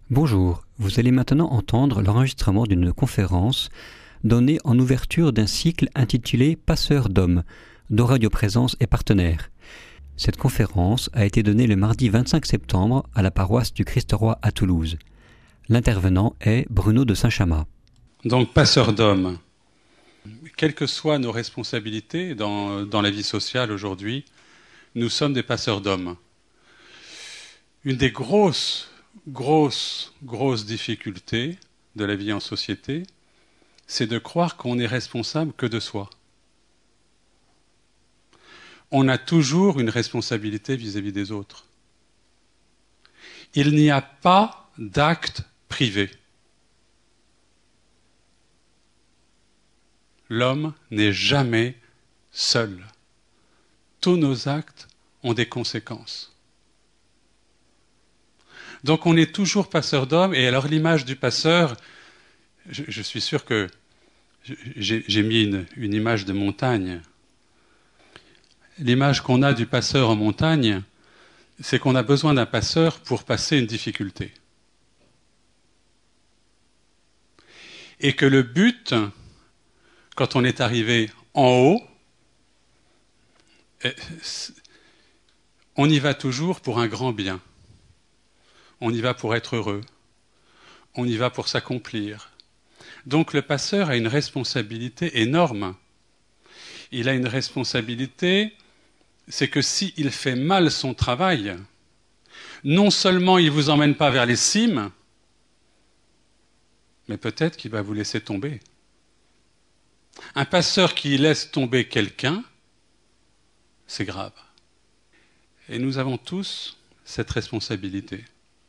Bonjour, vous allez maintenant entendre l'enregistrement d'une conférence donnée en ouverture d'un cycle intitulé Passeurs d'hommes, dont Radio Présence est partenaire. Cette conférence a été donnée le mardi 25 septembre à la paroisse du Christ-Roi à Toulouse. L'intervenant est Bruno de Saint-Chamas. Donc, passeurs d'hommes. Quelles que soient nos responsabilités dans la vie sociale aujourd'hui, nous sommes des passeurs d'hommes. Une des grosses difficultés de la vie en société, c'est de croire qu'on est responsable que de soi. On a toujours une responsabilité vis-à-vis des autres. Il n'y a pas d'acte privé. L'homme n'est jamais seul. Tous nos actes ont des conséquences. Donc on est toujours passeur d'hommes, et alors l'image du passeur, je suis sûr que j'ai mis une image de montagne. L'image qu'on a du passeur en montagne, c'est qu'on a besoin d'un passeur pour passer une difficulté. Et que le but, quand on est arrivé en haut, on y va toujours pour un grand bien. On y va pour être heureux. On y va pour s'accomplir. Donc le passeur a une responsabilité énorme. Il a une responsabilité, c'est que s'il fait mal son travail, non seulement il ne vous emmène pas vers les cimes, mais peut-être qu'il va vous laisser tomber. Un passeur qui laisse tomber quelqu'un, c'est grave. Et nous avons tous cette responsabilité.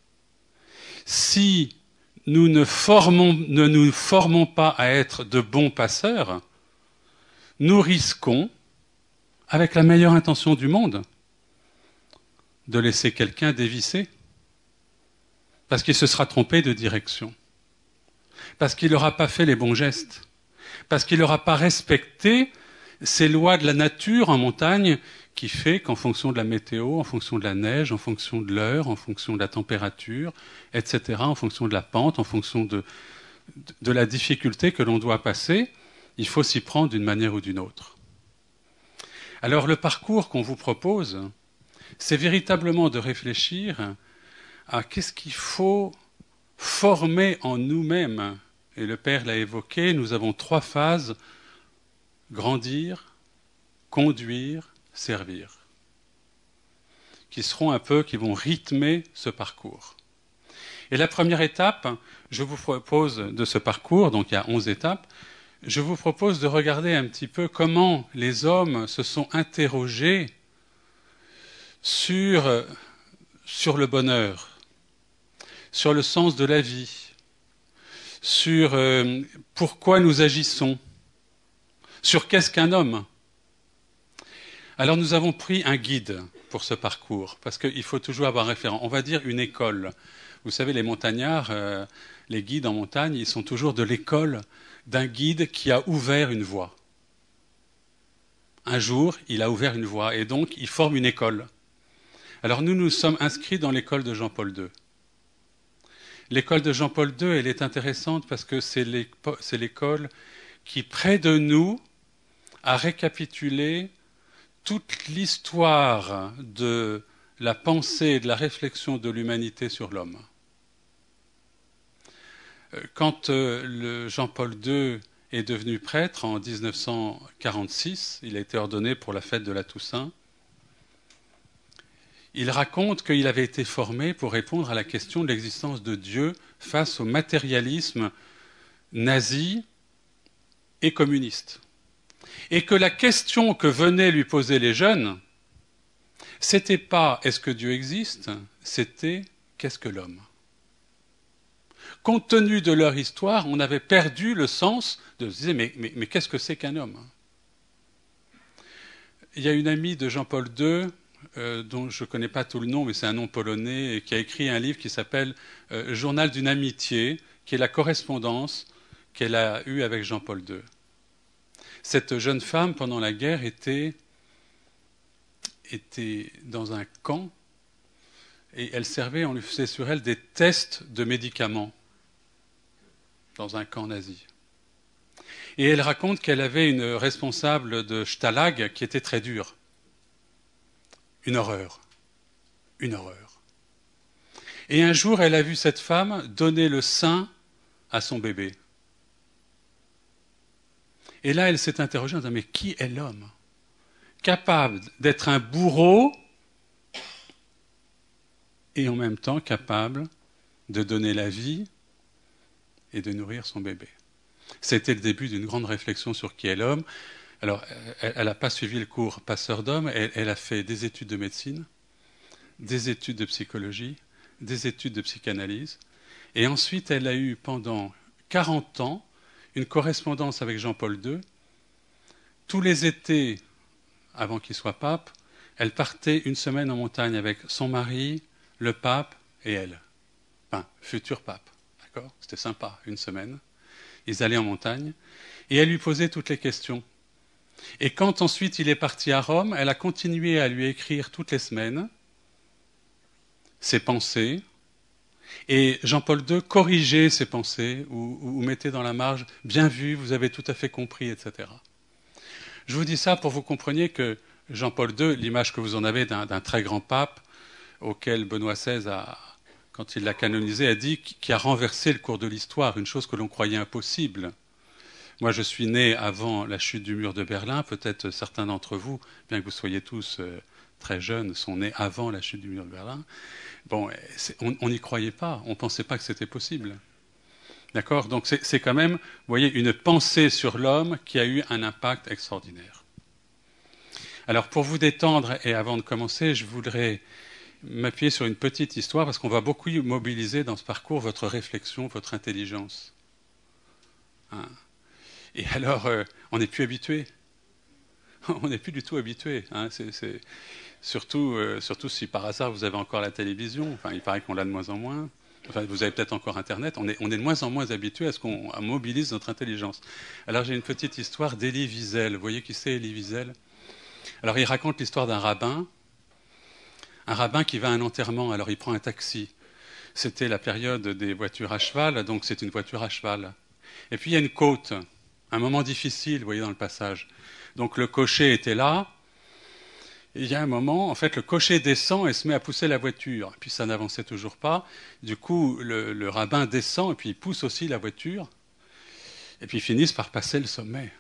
Si nous ne nous formons pas à être de bons passeurs, nous risquons, avec la meilleure intention du monde, de laisser quelqu'un dévisser, parce qu'il se sera trompé de direction, parce qu'il n'aura pas fait les bons gestes, parce qu'il n'aura pas respecté ces lois de la nature en montagne qui fait qu'en fonction de la météo, en fonction de la neige, en fonction de l'heure, en fonction de la température, etc., en fonction de la pente, en fonction de la difficulté que l'on doit passer, il faut s'y prendre d'une manière ou d'une autre. Alors le parcours qu'on vous propose, c'est véritablement de réfléchir à qu'est-ce qu'il faut former en nous-mêmes. Et le Père l'a évoqué, nous avons 3 phases: grandir, conduire, servir, qui vont rythmer ce parcours. Et la première étape, je vous propose de ce parcours, donc il y a 11 étapes, je vous propose de regarder un petit peu comment les hommes se sont interrogés sur le bonheur, sur le sens de la vie, sur pourquoi nous agissons, sur qu'est-ce qu'un homme. Alors nous avons pris un guide pour ce parcours, parce qu'il faut toujours avoir un référent. On va dire une école. Vous savez, les montagnards, les guides en montagne, ils sont toujours de l'école d'un guide qui a ouvert une voie. Un jour, il a ouvert une voie, et donc il forme une école. Alors nous sommes inscrits dans l'école de Jean-Paul II. L'école de Jean-Paul II, elle est intéressante parce que c'est l'école qui, près de nous, a récapitulé toute l'histoire de la pensée et de la réflexion de l'humanité sur l'homme. Quand Jean-Paul II est devenu prêtre en 1946, il a été ordonné pour la fête de la Toussaint, il raconte qu'il avait été formé pour répondre à la question de l'existence de Dieu face au matérialisme nazi et communiste. Et que la question que venaient lui poser les jeunes, c'était pas « est-ce que Dieu existe ?», c'était « qu'est-ce que l'homme ?» Compte tenu de leur histoire, on avait perdu le sens de se dire mais qu'est-ce que c'est qu'un homme ? Il y a une amie de Jean-Paul II, dont je ne connais pas tout le nom, mais c'est un nom polonais, et qui a écrit un livre qui s'appelle « Journal d'une amitié », qui est la correspondance qu'elle a eue avec Jean-Paul II. Cette jeune femme, pendant la guerre, était dans un camp et elle servait, on lui faisait sur elle des tests de médicaments dans un camp nazi. Et elle raconte qu'elle avait une responsable de Stalag qui était très dure. Une horreur. Une horreur. Et un jour, elle a vu cette femme donner le sein à son bébé. Et là, elle s'est interrogée en disant, mais qui est l'homme capable d'être un bourreau et en même temps capable de donner la vie et de nourrir son bébé. C'était le début d'une grande réflexion sur qui est l'homme. Alors, elle n'a pas suivi le cours Passeur d'hommes, elle a fait des études de médecine, des études de psychologie, des études de psychanalyse, et ensuite elle a eu pendant 40 ans une correspondance avec Jean-Paul II. Tous les étés, avant qu'il soit pape, elle partait une semaine en montagne avec son mari, le pape et elle. Enfin, futur pape, d'accord ? C'était sympa, une semaine. Ils allaient en montagne et elle lui posait toutes les questions. Et quand ensuite il est parti à Rome, elle a continué à lui écrire toutes les semaines ses pensées. Et Jean-Paul II corrigeait ses pensées ou mettait dans la marge « bien vu, vous avez tout à fait compris », etc. Je vous dis ça pour que vous compreniez que Jean-Paul II, l'image que vous en avez d'un très grand pape, auquel Benoît XVI, quand il l'a canonisé, a dit qu'il a renversé le cours de l'histoire, une chose que l'on croyait impossible. Moi, je suis né avant la chute du mur de Berlin. Peut-être certains d'entre vous, bien que vous soyez tous très jeunes, sont nés avant la chute du mur de Berlin. Bon, on n'y croyait pas. On ne pensait pas que c'était possible. D'accord ? Donc c'est quand même, vous voyez, une pensée sur l'homme qui a eu un impact extraordinaire. Alors, pour vous détendre et avant de commencer, je voudrais m'appuyer sur une petite histoire parce qu'on va beaucoup mobiliser dans ce parcours votre réflexion, votre intelligence. Hein ? Et alors, on n'est plus habitué. On n'est plus du tout habitué. Hein. C'est surtout si par hasard vous avez encore la télévision. Enfin, il paraît qu'on l'a de moins en moins. Enfin, vous avez peut-être encore Internet. On est de moins en moins habitué à ce qu'on mobilise notre intelligence. Alors, j'ai une petite histoire d'Élie Wiesel. Vous voyez qui c'est, Élie Wiesel ? Alors, il raconte l'histoire d'un rabbin qui va à un enterrement. Alors, il prend un taxi. C'était la période des voitures à cheval, donc c'est une voiture à cheval. Et puis, il y a une côte. Un moment difficile, vous voyez, dans le passage. Donc le cocher était là, et il y a un moment, en fait, le cocher descend et se met à pousser la voiture. Et puis ça n'avançait toujours pas. Du coup, le rabbin descend et puis il pousse aussi la voiture. Et puis ils finissent par passer le sommet.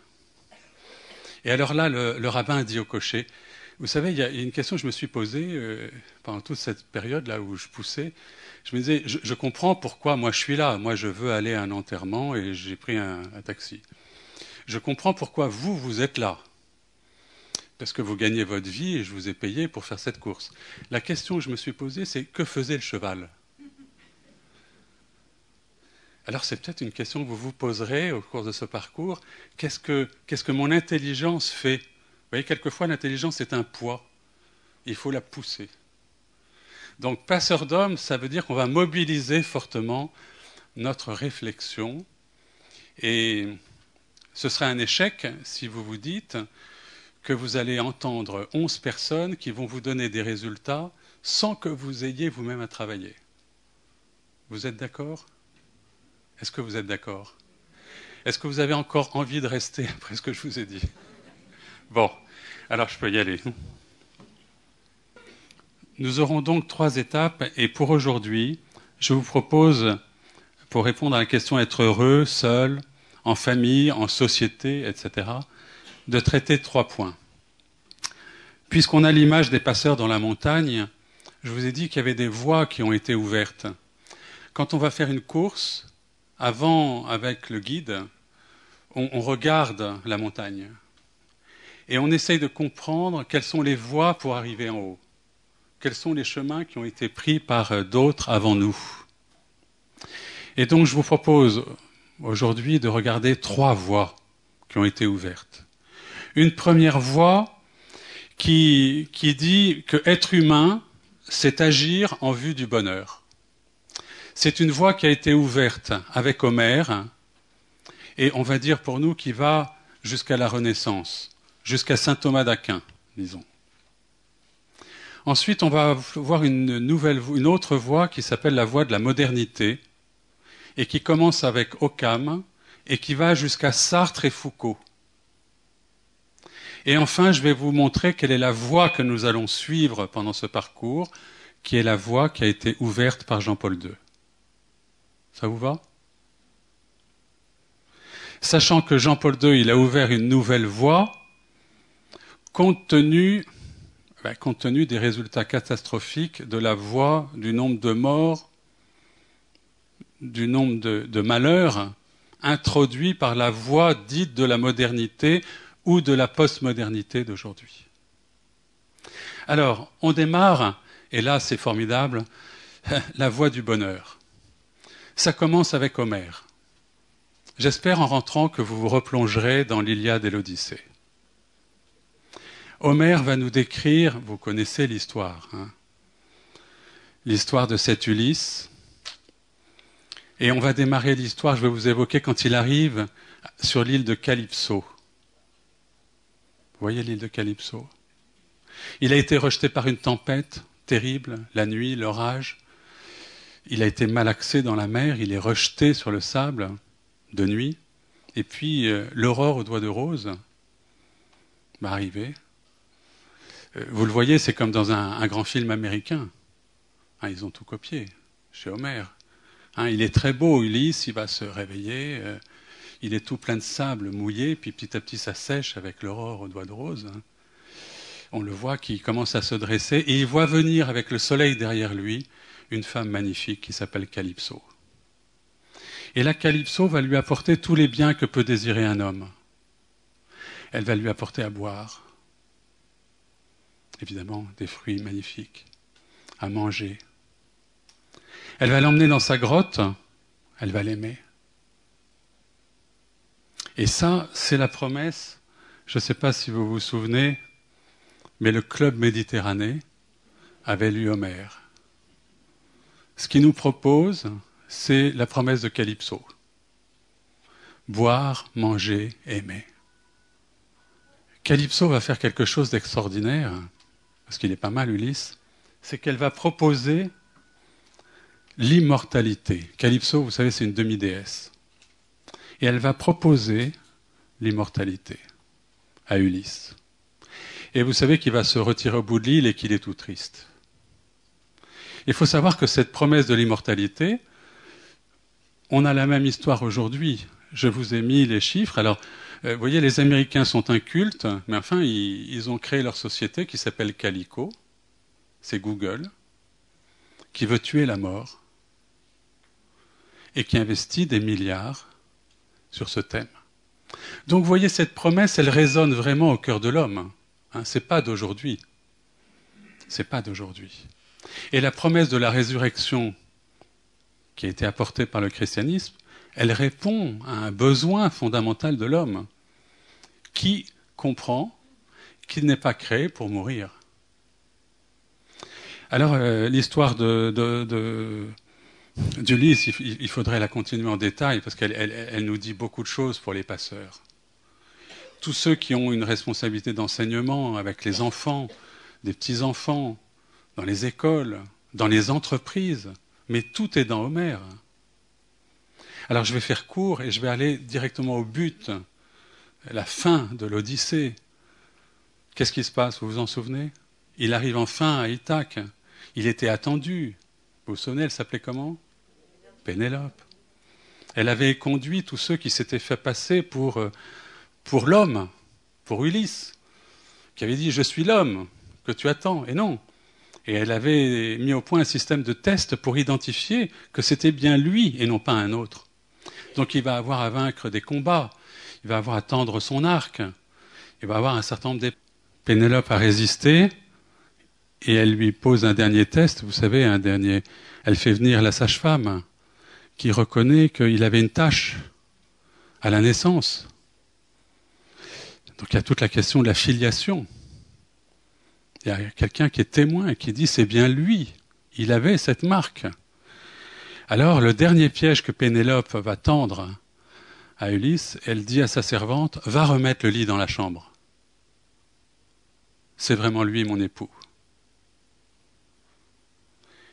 Et alors là, le rabbin dit au cocher, vous savez, il y a une question que je me suis posée pendant toute cette période-là où je poussais. Je me disais, je comprends pourquoi moi je suis là. Moi, je veux aller à un enterrement et j'ai pris un taxi. Je comprends pourquoi vous êtes là. Parce que vous gagnez votre vie et je vous ai payé pour faire cette course. La question que je me suis posée, c'est que faisait le cheval ? Alors c'est peut-être une question que vous vous poserez au cours de ce parcours. Qu'est-ce que mon intelligence fait ? Vous voyez, quelquefois l'intelligence est un poids. Il faut la pousser. Donc passeur d'hommes, ça veut dire qu'on va mobiliser fortement notre réflexion et ce serait un échec si vous vous dites que vous allez entendre 11 personnes qui vont vous donner des résultats sans que vous ayez vous-même à travailler. Vous êtes d'accord ? Est-ce que vous êtes d'accord ? Est-ce que vous avez encore envie de rester après ce que je vous ai dit ? Bon, alors je peux y aller. Nous aurons donc 3 étapes et pour aujourd'hui, je vous propose, pour répondre à la question être heureux, seul, en famille, en société, etc., de traiter 3 points. Puisqu'on a l'image des passeurs dans la montagne, je vous ai dit qu'il y avait des voies qui ont été ouvertes. Quand on va faire une course, avant, avec le guide, on regarde la montagne et on essaye de comprendre quelles sont les voies pour arriver en haut, quels sont les chemins qui ont été pris par d'autres avant nous. Et donc je vous propose aujourd'hui de regarder 3 voies qui ont été ouvertes. Une première voie qui dit que être humain, c'est agir en vue du bonheur. C'est une voie qui a été ouverte avec Homère et on va dire pour nous qui va jusqu'à la Renaissance, jusqu'à saint Thomas d'Aquin, disons. Ensuite, on va voir une autre voie qui s'appelle la voie de la modernité, et qui commence avec Occam, et qui va jusqu'à Sartre et Foucault. Et enfin, je vais vous montrer quelle est la voie que nous allons suivre pendant ce parcours, qui est la voie qui a été ouverte par Jean-Paul II. Ça vous va ? Sachant que Jean-Paul II, il a ouvert une nouvelle voie, compte tenu des résultats catastrophiques de la voie, du nombre de morts, du nombre de malheurs introduits par la voie dite de la modernité ou de la postmodernité d'aujourd'hui. Alors, on démarre, et là c'est formidable, la voie du bonheur. Ça commence avec Homère. J'espère en rentrant que vous vous replongerez dans l'Iliade et l'Odyssée. Homère va nous décrire, vous connaissez l'histoire, l'histoire de cet Ulysse. Et on va démarrer l'histoire, je vais vous évoquer quand il arrive sur l'île de Calypso. Vous voyez l'île de Calypso ? Il a été rejeté par une tempête terrible, la nuit, l'orage. Il a été malaxé dans la mer, il est rejeté sur le sable de nuit. Et puis l'aurore aux doigts de rose va arriver. Vous le voyez, c'est comme dans un grand film américain. Ils ont tout copié chez Homère. Il est très beau, Ulysse, il va se réveiller, il est tout plein de sable mouillé, puis petit à petit ça sèche avec l'aurore aux doigts de rose. On le voit qui commence à se dresser, et il voit venir avec le soleil derrière lui une femme magnifique qui s'appelle Calypso. Et la Calypso va lui apporter tous les biens que peut désirer un homme. Elle va lui apporter à boire, évidemment des fruits magnifiques, à manger. Elle va l'emmener dans sa grotte, elle va l'aimer. Et ça, c'est la promesse, je ne sais pas si vous vous souvenez, mais le Club Méditerranée avait lu Homère. Ce qu'il nous propose, c'est la promesse de Calypso. Boire, manger, aimer. Calypso va faire quelque chose d'extraordinaire, parce qu'il est pas mal Ulysse, c'est qu'elle va proposer l'immortalité. Calypso, vous savez, c'est une demi-déesse. Et elle va proposer l'immortalité à Ulysse. Et vous savez qu'il va se retirer au bout de l'île et qu'il est tout triste. Il faut savoir que cette promesse de l'immortalité, on a la même histoire aujourd'hui. Je vous ai mis les chiffres. Alors, vous voyez, les Américains sont incultes, mais enfin, ils ont créé leur société qui s'appelle Calico. C'est Google, qui veut tuer la mort et qui investit des milliards sur ce thème. Donc, vous voyez, cette promesse, elle résonne vraiment au cœur de l'homme. C'est pas d'aujourd'hui. C'est pas d'aujourd'hui. Et la promesse de la résurrection qui a été apportée par le christianisme, elle répond à un besoin fondamental de l'homme qui comprend qu'il n'est pas créé pour mourir. Alors, l'histoire d'Ulysse, il faudrait la continuer en détail parce qu'elle nous dit beaucoup de choses pour les passeurs. Tous ceux qui ont une responsabilité d'enseignement avec les enfants, des petits-enfants, dans les écoles, dans les entreprises, mais tout est dans Homère. Alors je vais faire court et je vais aller directement au but, la fin de l'Odyssée. Qu'est-ce qui se passe, vous vous en souvenez ? Il arrive enfin à Ithaque. Il était attendu. Vous vous souvenez, elle s'appelait comment ? Pénélope. Elle avait conduit tous ceux qui s'étaient fait passer pour l'homme, pour Ulysse, qui avait dit « Je suis l'homme que tu attends ». Et non. Et elle avait mis au point un système de test pour identifier que c'était bien lui et non pas un autre. Donc il va avoir à vaincre des combats, il va avoir à tendre son arc, il va avoir un certain nombre d'épées. Pénélope a résisté et elle lui pose un dernier test, vous savez, elle fait venir la sage-femme qui reconnaît qu'il avait une tache à la naissance. Donc il y a toute la question de la filiation. Il y a quelqu'un qui est témoin et qui dit c'est bien lui, il avait cette marque. Alors le dernier piège que Pénélope va tendre à Ulysse, elle dit à sa servante, va remettre le lit dans la chambre. C'est vraiment lui mon époux.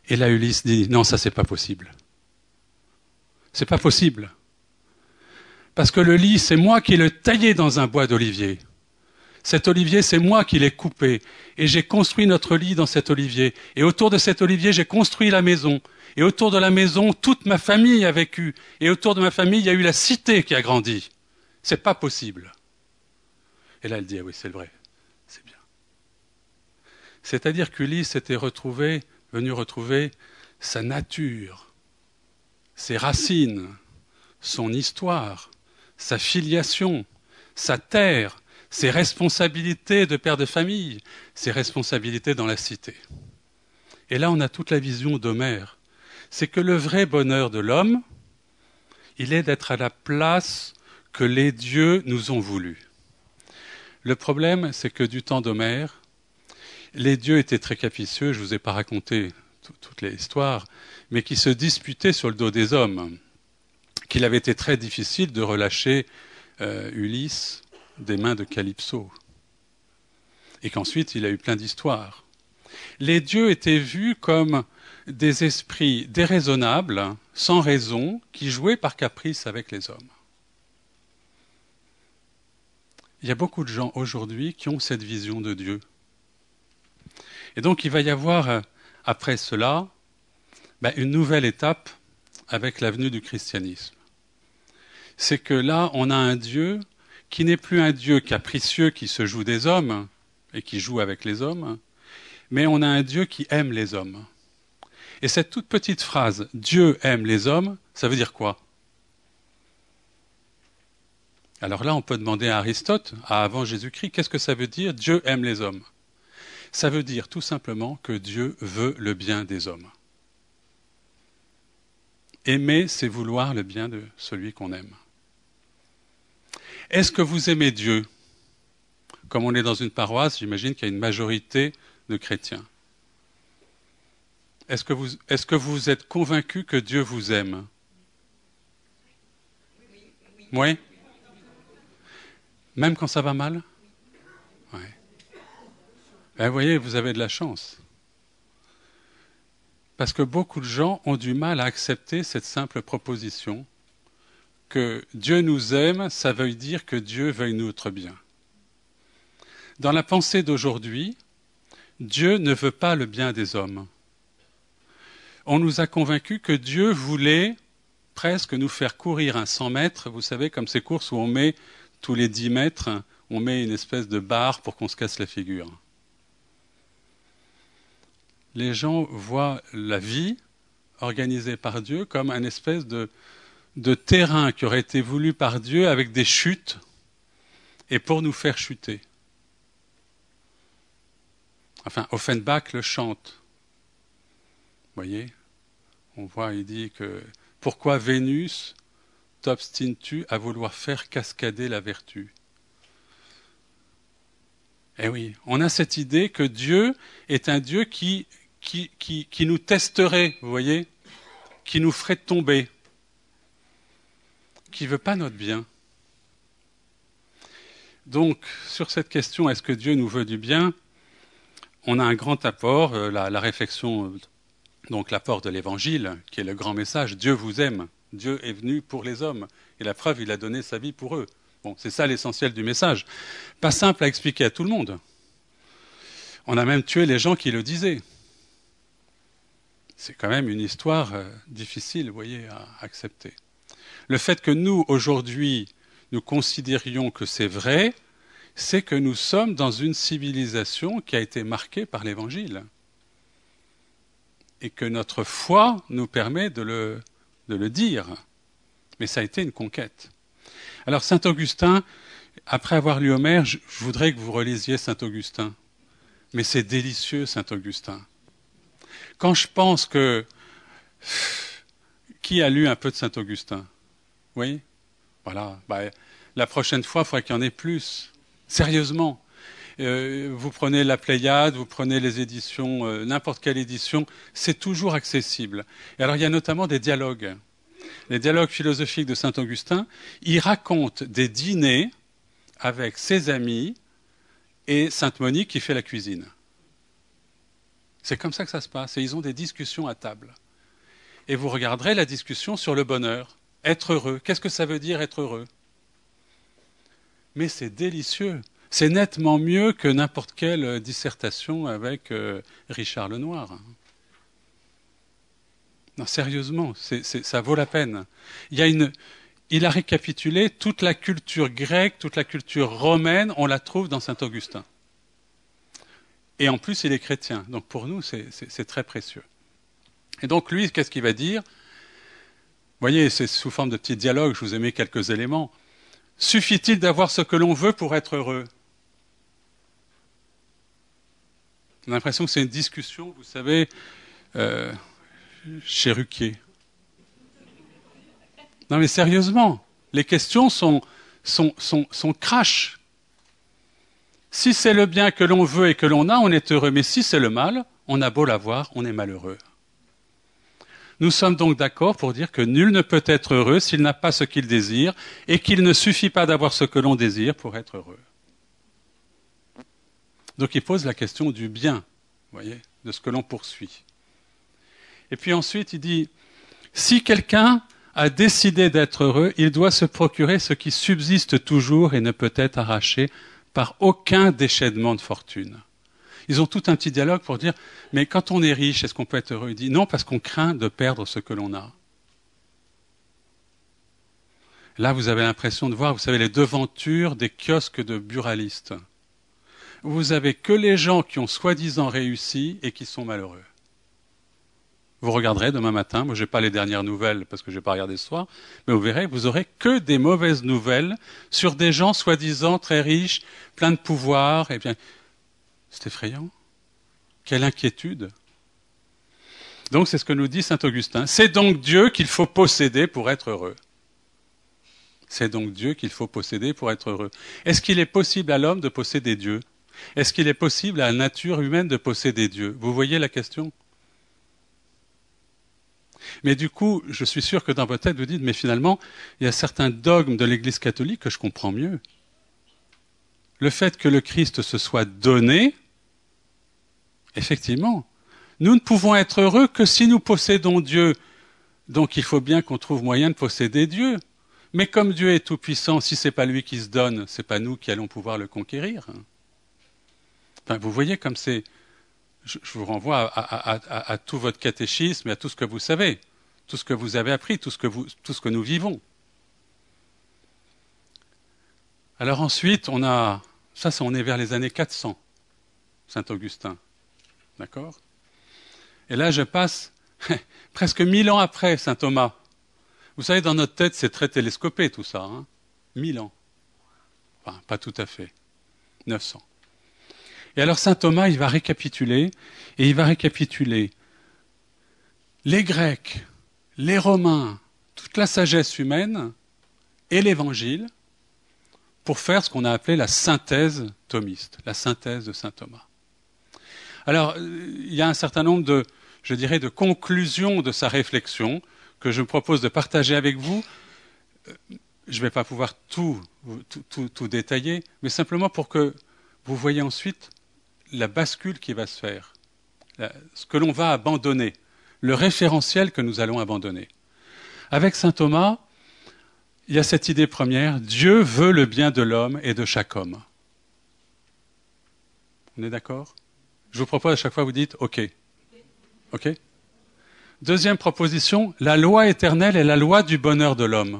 Et là, Ulysse dit, non, ça c'est pas possible. C'est pas possible. Parce que le lit, c'est moi qui l'ai taillé dans un bois d'olivier. Cet olivier, c'est moi qui l'ai coupé. Et j'ai construit notre lit dans cet olivier. Et autour de cet olivier, j'ai construit la maison. Et autour de la maison, toute ma famille a vécu. Et autour de ma famille, il y a eu la cité qui a grandi. C'est pas possible. Et là, elle dit, ah oui, c'est vrai. C'est bien. C'est-à-dire qu'Ulysse était venu retrouver sa nature, ses racines, son histoire, sa filiation, sa terre, ses responsabilités de père de famille, ses responsabilités dans la cité. Et là, on a toute la vision d'Homère. C'est que le vrai bonheur de l'homme, il est d'être à la place que les dieux nous ont voulu. Le problème, c'est que du temps d'Homère, les dieux étaient très capricieux, je ne vous ai pas raconté toute l'histoire, mais qui se disputaient sur le dos des hommes, qu'il avait été très difficile de relâcher Ulysse des mains de Calypso, et qu'ensuite il a eu plein d'histoires. Les dieux étaient vus comme des esprits déraisonnables, sans raison, qui jouaient par caprice avec les hommes. Il y a beaucoup de gens aujourd'hui qui ont cette vision de Dieu. Et donc il va y avoir, après cela, une nouvelle étape avec la venue du christianisme. C'est que là, on a un Dieu qui n'est plus un Dieu capricieux qui se joue des hommes et qui joue avec les hommes, mais on a un Dieu qui aime les hommes. Et cette toute petite phrase « Dieu aime les hommes », ça veut dire quoi? Alors là, on peut demander à Aristote, avant Jésus-Christ, qu'est-ce que ça veut dire « Dieu aime les hommes » ? Ça veut dire tout simplement que Dieu veut le bien des hommes. Aimer, c'est vouloir le bien de celui qu'on aime. Est-ce que vous aimez Dieu? Comme on est dans une paroisse, j'imagine qu'il y a une majorité de chrétiens. Est-ce que vous êtes convaincu que Dieu vous aime? Oui? Même quand ça va mal? Oui. Vous voyez, vous avez de la chance. Parce que beaucoup de gens ont du mal à accepter cette simple proposition que Dieu nous aime, ça veut dire que Dieu veuille notre bien. Dans la pensée d'aujourd'hui, Dieu ne veut pas le bien des hommes. On nous a convaincus que Dieu voulait presque nous faire courir un 100 mètres, vous savez, comme ces courses où on met tous les 10 mètres, on met une espèce de barre pour qu'on se casse la figure. Les gens voient la vie organisée par Dieu comme une espèce de terrain qui aurait été voulu par Dieu avec des chutes et pour nous faire chuter. Enfin, Offenbach le chante. Vous voyez? On voit, il dit que « Pourquoi Vénus t'obstines-tu à vouloir faire cascader la vertu ?» Eh oui, on a cette idée que Dieu est un Dieu qui nous testerait, vous voyez, qui nous ferait tomber, qui ne veut pas notre bien. Donc, sur cette question, est-ce que Dieu nous veut du bien? On a un grand apport, la réflexion, donc l'apport de l'Évangile, qui est le grand message, Dieu vous aime, Dieu est venu pour les hommes, et la preuve, il a donné sa vie pour eux. Bon, c'est ça l'essentiel du message. Pas simple à expliquer à tout le monde. On a même tué les gens qui le disaient. C'est quand même une histoire difficile, vous voyez, à accepter. Le fait que nous, aujourd'hui, nous considérions que c'est vrai, c'est que nous sommes dans une civilisation qui a été marquée par l'Évangile. Et que notre foi nous permet de le dire. Mais ça a été une conquête. Alors, saint Augustin, après avoir lu Homère, je voudrais que vous relisiez saint Augustin. Mais c'est délicieux, saint Augustin. Quand je pense que... Qui a lu un peu de saint Augustin? Oui? Voilà. La prochaine fois, il faudra qu'il y en ait plus. Sérieusement. Vous prenez la Pléiade, vous prenez les éditions, n'importe quelle édition, c'est toujours accessible. Et alors, il y a notamment des dialogues. Les dialogues philosophiques de saint Augustin, il raconte des dîners avec ses amis et sainte Monique qui fait la cuisine. C'est comme ça que ça se passe. Et ils ont des discussions à table. Et vous regarderez la discussion sur le bonheur. Être heureux. Qu'est-ce que ça veut dire être heureux? Mais c'est délicieux. C'est nettement mieux que n'importe quelle dissertation avec Richard Lenoir. Non, sérieusement, ça vaut la peine. Il a récapitulé toute la culture grecque, toute la culture romaine, on la trouve dans saint Augustin. Et en plus, il est chrétien. Donc pour nous, c'est très précieux. Et donc lui, qu'est-ce qu'il va dire? Vous voyez, c'est sous forme de petit dialogue, je vous ai mis quelques éléments. Suffit-il d'avoir ce que l'on veut pour être heureux? On a l'impression que c'est une discussion, vous savez, chez Ruquier. Non mais sérieusement, les questions sont crash. Si c'est le bien que l'on veut et que l'on a, on est heureux. Mais si c'est le mal, on a beau l'avoir, on est malheureux. Nous sommes donc d'accord pour dire que nul ne peut être heureux s'il n'a pas ce qu'il désire et qu'il ne suffit pas d'avoir ce que l'on désire pour être heureux. Donc il pose la question du bien, vous voyez, de ce que l'on poursuit. Et puis ensuite il dit, si quelqu'un a décidé d'être heureux, il doit se procurer ce qui subsiste toujours et ne peut être arraché par aucun déchaînement de fortune. Ils ont tout un petit dialogue pour dire, mais quand on est riche, est-ce qu'on peut être heureux? Il dit, non, parce qu'on craint de perdre ce que l'on a. Là, vous avez l'impression de voir, vous savez, les devantures des kiosques de buralistes. Vous avez que les gens qui ont soi-disant réussi et qui sont malheureux. Vous regarderez demain matin, moi je n'ai pas les dernières nouvelles parce que je n'ai pas regardé ce soir, mais vous verrez, vous aurez que des mauvaises nouvelles sur des gens soi-disant très riches, pleins de pouvoir, et bien... C'est effrayant. Quelle inquiétude. Donc c'est ce que nous dit saint Augustin. C'est donc Dieu qu'il faut posséder pour être heureux. C'est donc Dieu qu'il faut posséder pour être heureux. Est-ce qu'il est possible à l'homme de posséder Dieu? Est-ce qu'il est possible à la nature humaine de posséder Dieu? Vous voyez la question? Mais du coup, je suis sûr que dans votre tête, vous dites, mais finalement, il y a certains dogmes de l'Église catholique que je comprends mieux. Le fait que le Christ se soit donné, effectivement, nous ne pouvons être heureux que si nous possédons Dieu. Donc il faut bien qu'on trouve moyen de posséder Dieu. Mais comme Dieu est tout-puissant, si ce n'est pas lui qui se donne, ce n'est pas nous qui allons pouvoir le conquérir. Enfin, vous voyez comme c'est... Je vous renvoie à tout votre catéchisme et à tout ce que vous savez, tout ce que vous avez appris, tout ce que nous vivons. Alors ensuite, on est vers les années 400, Saint-Augustin. D'accord? Et là, je passe presque 1000 ans après Saint Thomas. Vous savez, dans notre tête, c'est très télescopé tout ça. 1000 ans. Enfin, pas tout à fait. 900. Et alors Saint Thomas, il va récapituler, et il va récapituler les Grecs, les Romains, toute la sagesse humaine et l'Évangile pour faire ce qu'on a appelé la synthèse thomiste, la synthèse de Saint Thomas. Alors, il y a un certain nombre de conclusions de sa réflexion que je me propose de partager avec vous. Je ne vais pas pouvoir tout détailler, mais simplement pour que vous voyez ensuite la bascule qui va se faire, ce que l'on va abandonner, le référentiel que nous allons abandonner. Avec saint Thomas, il y a cette idée première, Dieu veut le bien de l'homme et de chaque homme. On est d'accord? Je vous propose à chaque fois, vous dites OK. OK? Deuxième proposition, la loi éternelle est la loi du bonheur de l'homme.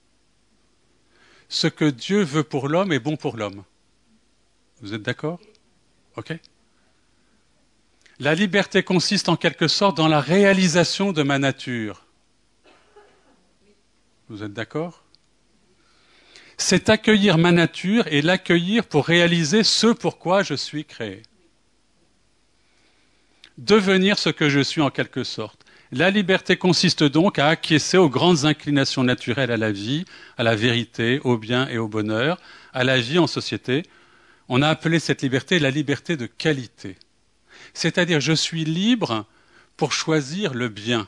Ce que Dieu veut pour l'homme est bon pour l'homme. Vous êtes d'accord? OK? La liberté consiste en quelque sorte dans la réalisation de ma nature. Vous êtes d'accord? C'est accueillir ma nature et l'accueillir pour réaliser ce pourquoi je suis créé. Devenir ce que je suis en quelque sorte. La liberté consiste donc à acquiescer aux grandes inclinations naturelles à la vie, à la vérité, au bien et au bonheur, à la vie en société. On a appelé cette liberté la liberté de qualité. C'est-à-dire, je suis libre pour choisir le bien.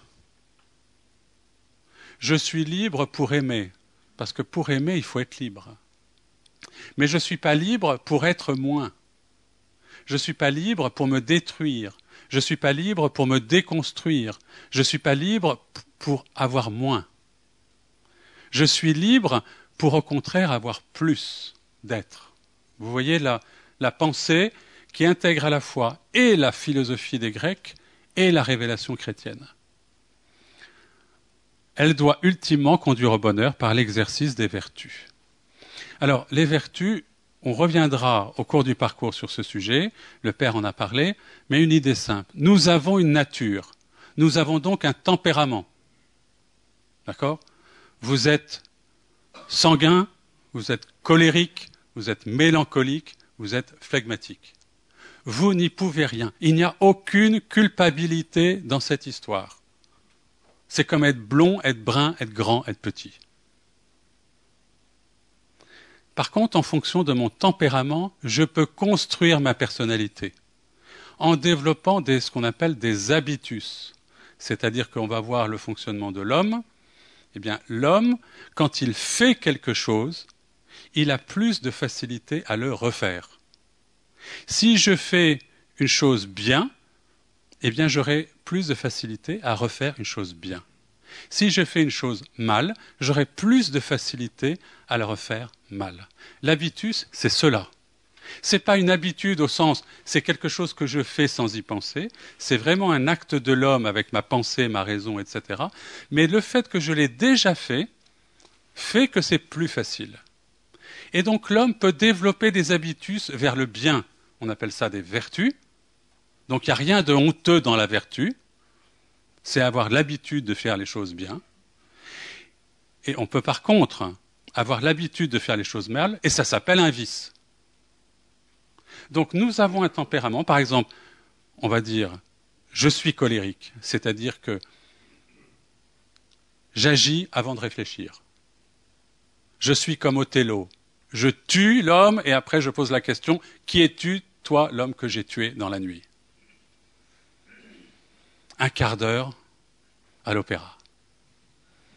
Je suis libre pour aimer, parce que pour aimer, il faut être libre. Mais je ne suis pas libre pour être moins. Je ne suis pas libre pour me détruire. Je ne suis pas libre pour me déconstruire. Je ne suis pas libre pour avoir moins. Je suis libre pour au contraire avoir plus d'être. Vous voyez la pensée qui intègre à la fois et la philosophie des Grecs et la révélation chrétienne. Elle doit ultimement conduire au bonheur par l'exercice des vertus. Alors, les vertus, on reviendra au cours du parcours sur ce sujet, le Père en a parlé, mais une idée simple. Nous avons une nature, nous avons donc un tempérament. D'accord ? Vous êtes sanguin, vous êtes colérique, vous êtes mélancolique, vous êtes phlegmatique. Vous n'y pouvez rien. Il n'y a aucune culpabilité dans cette histoire. C'est comme être blond, être brun, être grand, être petit. Par contre, en fonction de mon tempérament, je peux construire ma personnalité en développant ce qu'on appelle des habitus. C'est-à-dire qu'on va voir le fonctionnement de l'homme. Eh bien, l'homme, quand il fait quelque chose, il a plus de facilité à le refaire. Si je fais une chose bien, eh bien, j'aurai plus de facilité à refaire une chose bien. Si je fais une chose mal, j'aurai plus de facilité à la refaire mal. L'habitus, c'est cela. Ce n'est pas une habitude au sens, c'est quelque chose que je fais sans y penser. C'est vraiment un acte de l'homme avec ma pensée, ma raison, etc. Mais le fait que je l'ai déjà fait que c'est plus facile. Et donc l'homme peut développer des habitus vers le bien. On appelle ça des vertus. Donc il n'y a rien de honteux dans la vertu. C'est avoir l'habitude de faire les choses bien. Et on peut par contre avoir l'habitude de faire les choses mal, et ça s'appelle un vice. Donc nous avons un tempérament, par exemple, on va dire, je suis colérique, c'est-à-dire que j'agis avant de réfléchir. Je suis comme Othello, je tue l'homme et après je pose la question, qui es-tu, toi, l'homme que j'ai tué dans la nuit ? Un quart d'heure à l'opéra. D'accord ?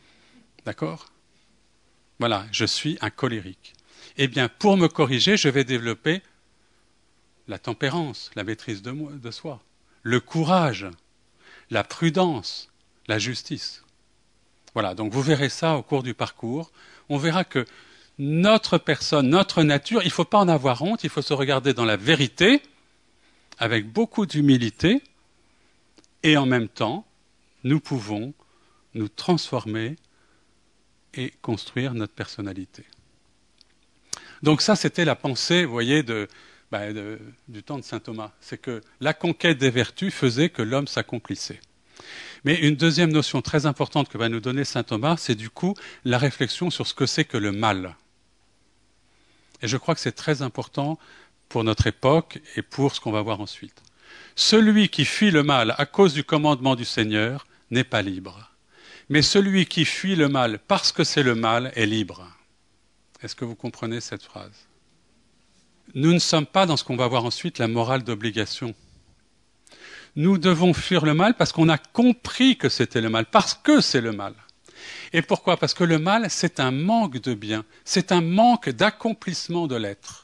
Voilà, je suis un colérique. Eh bien, pour me corriger, je vais développer la tempérance, la maîtrise de soi, le courage, la prudence, la justice. Voilà, donc vous verrez ça au cours du parcours. On verra que notre personne, notre nature, il ne faut pas en avoir honte, il faut se regarder dans la vérité, avec beaucoup d'humilité, et en même temps, nous pouvons nous transformer et construire notre personnalité. Donc ça, c'était la pensée, vous voyez, du temps de saint Thomas. C'est que la conquête des vertus faisait que l'homme s'accomplissait. Mais une deuxième notion très importante que va nous donner saint Thomas, c'est du coup la réflexion sur ce que c'est que le mal. Et je crois que c'est très important pour notre époque et pour ce qu'on va voir ensuite. Celui qui fuit le mal à cause du commandement du Seigneur n'est pas libre. Mais celui qui fuit le mal parce que c'est le mal est libre. Est-ce que vous comprenez cette phrase ? Nous ne sommes pas dans ce qu'on va voir ensuite la morale d'obligation. Nous devons fuir le mal parce qu'on a compris que c'était le mal, parce que c'est le mal. Et pourquoi ? Parce que le mal, c'est un manque de bien, c'est un manque d'accomplissement de l'être.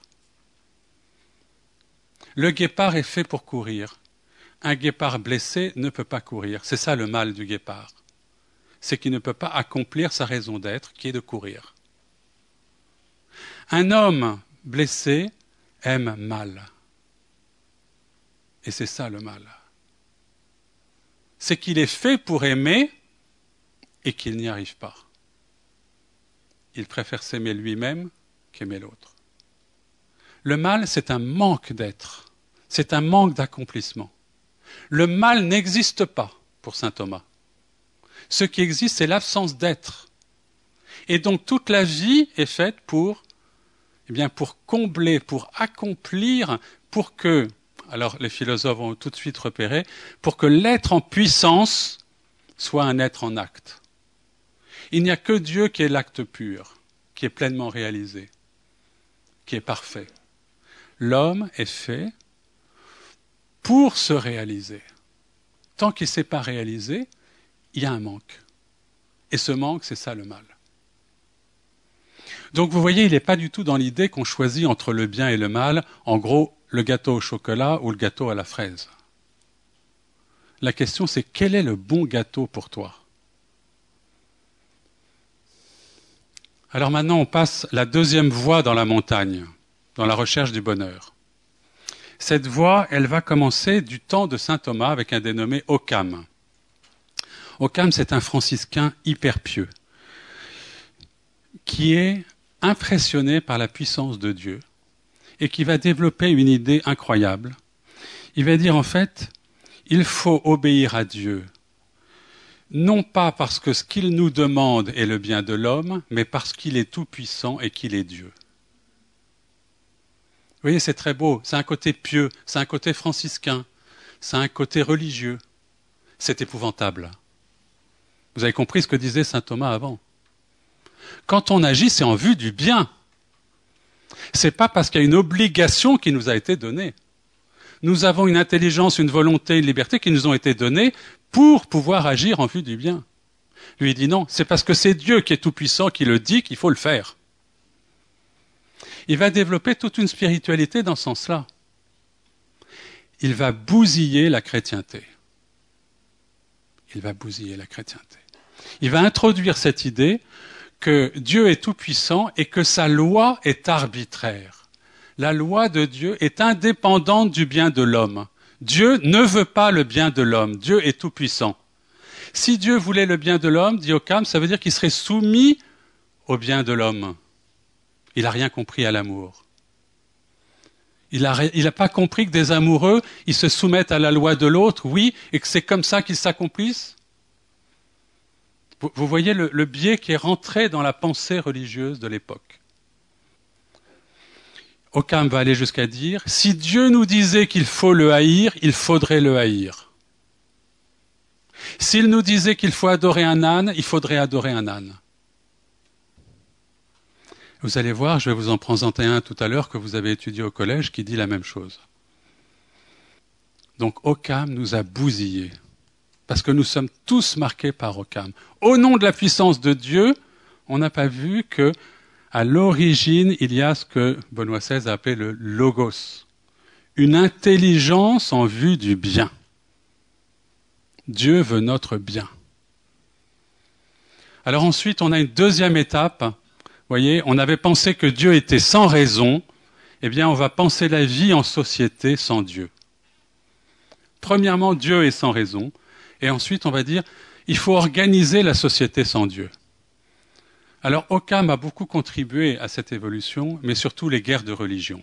Le guépard est fait pour courir. Un guépard blessé ne peut pas courir. C'est ça le mal du guépard. C'est qu'il ne peut pas accomplir sa raison d'être, qui est de courir. Un homme blessé aime mal. Et c'est ça le mal. C'est qu'il est fait pour aimer et qu'il n'y arrive pas. Il préfère s'aimer lui-même qu'aimer l'autre. Le mal, c'est un manque d'être. C'est un manque d'accomplissement. Le mal n'existe pas pour saint Thomas. Ce qui existe, c'est l'absence d'être. Et donc toute la vie est faite pour combler, pour accomplir, pour que, alors les philosophes ont tout de suite repéré, pour que l'être en puissance soit un être en acte. Il n'y a que Dieu qui est l'acte pur, qui est pleinement réalisé, qui est parfait. L'homme est fait pour se réaliser. Tant qu'il ne s'est pas réalisé, il y a un manque. Et ce manque, c'est ça le mal. Donc vous voyez, il n'est pas du tout dans l'idée qu'on choisit entre le bien et le mal, en gros, le gâteau au chocolat ou le gâteau à la fraise. La question, c'est quel est le bon gâteau pour toi? Alors maintenant, on passe la deuxième voie dans la montagne, dans la recherche du bonheur. Cette voie, elle va commencer du temps de saint Thomas avec un dénommé Occam. Occam, c'est un franciscain hyper pieux, qui est impressionné par la puissance de Dieu et qui va développer une idée incroyable. Il va dire en fait, il faut obéir à Dieu, non pas parce que ce qu'il nous demande est le bien de l'homme, mais parce qu'il est tout-puissant et qu'il est Dieu. Vous voyez, c'est très beau, c'est un côté pieux, c'est un côté franciscain, c'est un côté religieux. C'est épouvantable. Vous avez compris ce que disait saint Thomas avant. Quand on agit, c'est en vue du bien. C'est pas parce qu'il y a une obligation qui nous a été donnée. Nous avons une intelligence, une volonté, une liberté qui nous ont été données pour pouvoir agir en vue du bien. Lui, il dit non, c'est parce que c'est Dieu qui est tout-puissant qui le dit qu'il faut le faire. Il va développer toute une spiritualité dans ce sens-là. Il va bousiller la chrétienté. Il va bousiller la chrétienté. Il va introduire cette idée que Dieu est tout-puissant et que sa loi est arbitraire. La loi de Dieu est indépendante du bien de l'homme. Dieu ne veut pas le bien de l'homme. Dieu est tout-puissant. Si Dieu voulait le bien de l'homme, dit Occam, ça veut dire qu'il serait soumis au bien de l'homme. Il n'a rien compris à l'amour. Il n'a pas compris que des amoureux, ils se soumettent à la loi de l'autre, oui, et que c'est comme ça qu'ils s'accomplissent. Vous voyez le biais qui est rentré dans la pensée religieuse de l'époque. Occam va aller jusqu'à dire, si Dieu nous disait qu'il faut le haïr, il faudrait le haïr. S'il nous disait qu'il faut adorer un âne, il faudrait adorer un âne. Vous allez voir, je vais vous en présenter un tout à l'heure que vous avez étudié au collège qui dit la même chose. Donc Occam nous a bousillés, parce que nous sommes tous marqués par Occam. Au nom de la puissance de Dieu, on n'a pas vu que à l'origine, il y a ce que Benoît XVI a appelé le logos, une intelligence en vue du bien. Dieu veut notre bien. Alors ensuite, on a une deuxième étape. Vous voyez, on avait pensé que Dieu était sans raison. Eh bien, on va penser la vie en société sans Dieu. Premièrement, Dieu est sans raison. Et ensuite, on va dire, il faut organiser la société sans Dieu. Alors, Occam a beaucoup contribué à cette évolution, mais surtout les guerres de religion.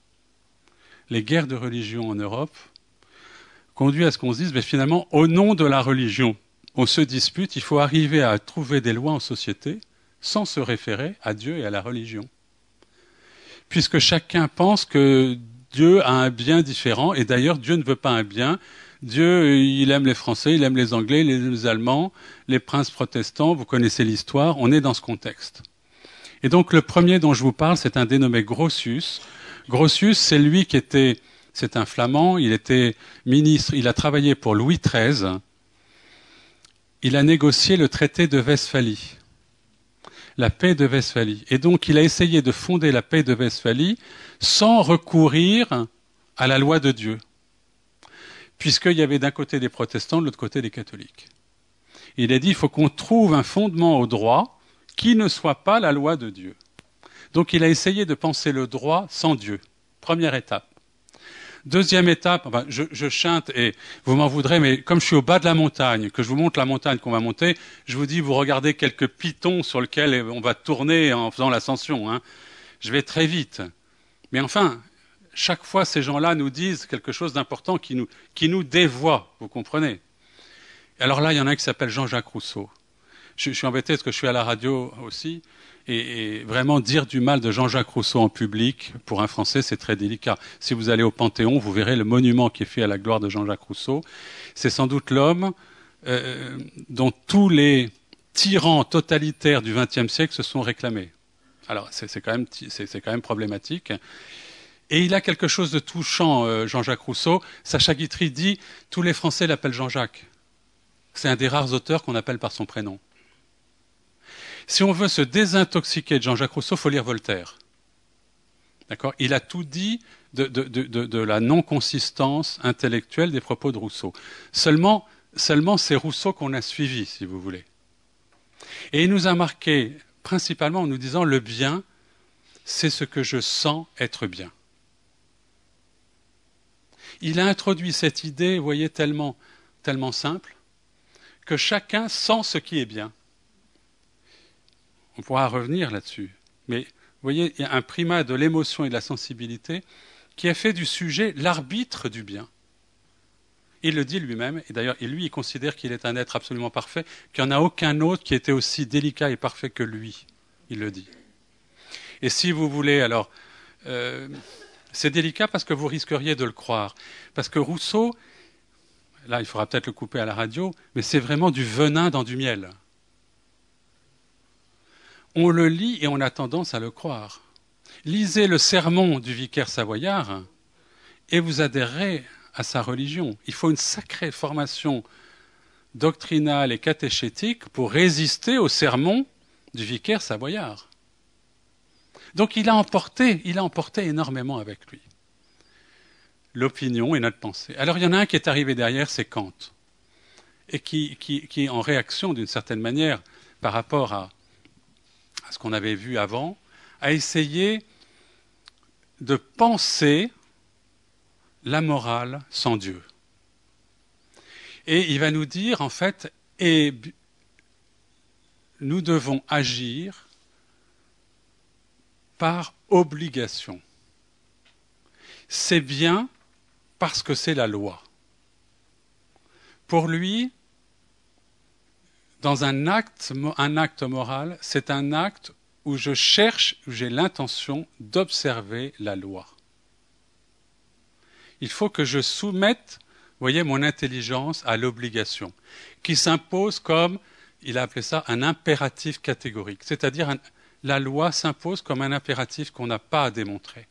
Les guerres de religion en Europe conduisent à ce qu'on se dise, mais finalement, au nom de la religion, on se dispute, il faut arriver à trouver des lois en société sans se référer à Dieu et à la religion. Puisque chacun pense que Dieu a un bien différent, et d'ailleurs, Dieu ne veut pas un bien. Dieu, il aime les Français, il aime les Anglais, les Allemands, les princes protestants, vous connaissez l'histoire, on est dans ce contexte. Et donc le premier dont je vous parle, c'est un dénommé Grotius. Grotius, c'est lui qui était, c'est un Flamand, il était ministre, il a travaillé pour Louis XIII. Il a négocié le traité de Westphalie, la paix de Westphalie. Et donc il a essayé de fonder la paix de Westphalie sans recourir à la loi de Dieu, puisqu'il y avait d'un côté des protestants, de l'autre côté des catholiques. Il a dit, il faut qu'on trouve un fondement au droit qui ne soit pas la loi de Dieu. Donc il a essayé de penser le droit sans Dieu. Première étape. Deuxième étape, enfin, je chante et vous m'en voudrez, mais comme je suis au bas de la montagne, que je vous montre la montagne qu'on va monter, je vous dis, vous regardez quelques pitons sur lesquels on va tourner en faisant l'ascension. Hein. Je vais très vite. Mais enfin, chaque fois, ces gens-là nous disent quelque chose d'important qui nous dévoie, vous comprenez. Alors là, il y en a un qui s'appelle Jean-Jacques Rousseau. Je suis embêté parce que je suis à la radio aussi, et vraiment dire du mal de Jean-Jacques Rousseau en public, pour un Français, c'est très délicat. Si vous allez au Panthéon, vous verrez le monument qui est fait à la gloire de Jean-Jacques Rousseau. C'est sans doute l'homme dont tous les tyrans totalitaires du XXe siècle se sont réclamés. Alors, c'est quand même problématique. Et il a quelque chose de touchant, Jean-Jacques Rousseau. Sacha Guitry dit « Tous les Français l'appellent Jean-Jacques ». C'est un des rares auteurs qu'on appelle par son prénom. Si on veut se désintoxiquer de Jean-Jacques Rousseau, il faut lire Voltaire. D'accord ? Il a tout dit de la non-consistance intellectuelle des propos de Rousseau. Seulement c'est Rousseau qu'on a suivi, si vous voulez. Et il nous a marqué principalement en nous disant le bien, c'est ce que je sens être bien. Il a introduit cette idée, vous voyez, tellement simple, que chacun sent ce qui est bien. On pourra revenir là-dessus. Mais vous voyez, il y a un primat de l'émotion et de la sensibilité qui a fait du sujet l'arbitre du bien. Il le dit lui-même, et d'ailleurs, lui, il considère qu'il est un être absolument parfait, qu'il n'y en a aucun autre qui était aussi délicat et parfait que lui. Il le dit. Et si vous voulez, alors, c'est délicat parce que vous risqueriez de le croire. Parce que Rousseau, là, il faudra peut-être le couper à la radio, mais c'est vraiment du venin dans du miel. On le lit et on a tendance à le croire. Lisez le sermon du vicaire savoyard et vous adhérez à sa religion. Il faut une sacrée formation doctrinale et catéchétique pour résister au sermon du vicaire savoyard. Donc il a emporté énormément avec lui. L'opinion et notre pensée. Alors il y en a un qui est arrivé derrière, c'est Kant. Et qui en réaction d'une certaine manière par rapport à ce qu'on avait vu avant, a essayé de penser la morale sans Dieu. Et il va nous dire, en fait, et nous devons agir par obligation. C'est bien parce que c'est la loi. Pour lui, dans un acte moral, c'est un acte où j'ai l'intention d'observer la loi. Il faut que je soumette, vous voyez, mon intelligence à l'obligation, qui s'impose comme, il a appelé ça, un impératif catégorique. C'est-à-dire, la loi s'impose comme un impératif qu'on n'a pas à démontrer.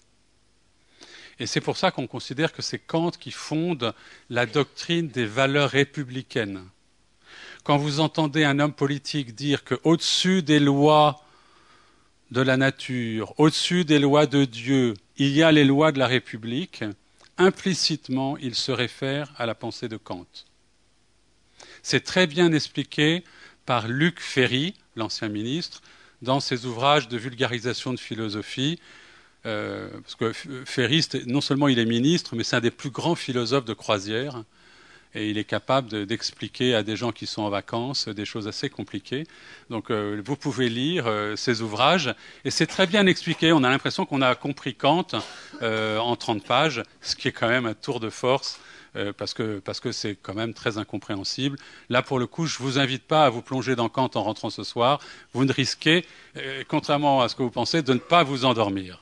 Et c'est pour ça qu'on considère que c'est Kant qui fonde la doctrine des valeurs républicaines. Quand vous entendez un homme politique dire qu'au-dessus des lois de la nature, au-dessus des lois de Dieu, il y a les lois de la République, implicitement, il se réfère à la pensée de Kant. C'est très bien expliqué par Luc Ferry, l'ancien ministre, dans ses ouvrages de vulgarisation de philosophie, parce que Ferry, non seulement il est ministre, mais c'est un des plus grands philosophes de croisière, et il est capable d'expliquer à des gens qui sont en vacances des choses assez compliquées. Donc vous pouvez lire ces ouvrages, et c'est très bien expliqué. On a l'impression qu'on a compris Kant en 30 pages, ce qui est quand même un tour de force, parce que c'est quand même très incompréhensible. Là, pour le coup, je ne vous invite pas à vous plonger dans Kant en rentrant ce soir. Vous ne risquez, contrairement à ce que vous pensez, de ne pas vous endormir.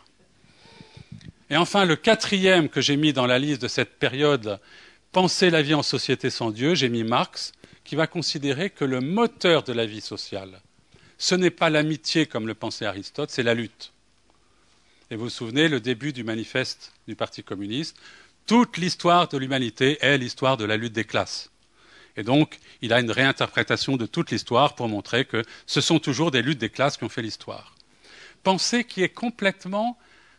Et enfin, le quatrième que j'ai mis dans la liste de cette période, penser la vie en société sans Dieu, j'ai mis Marx, qui va considérer que le moteur de la vie sociale, ce n'est pas l'amitié comme le pensait Aristote, c'est la lutte. Et vous vous souvenez, le début du manifeste du Parti communiste, toute l'histoire de l'humanité est l'histoire de la lutte des classes. Et donc, il a une réinterprétation de toute l'histoire pour montrer que ce sont toujours des luttes des classes qui ont fait l'histoire. Pensée qui est complètement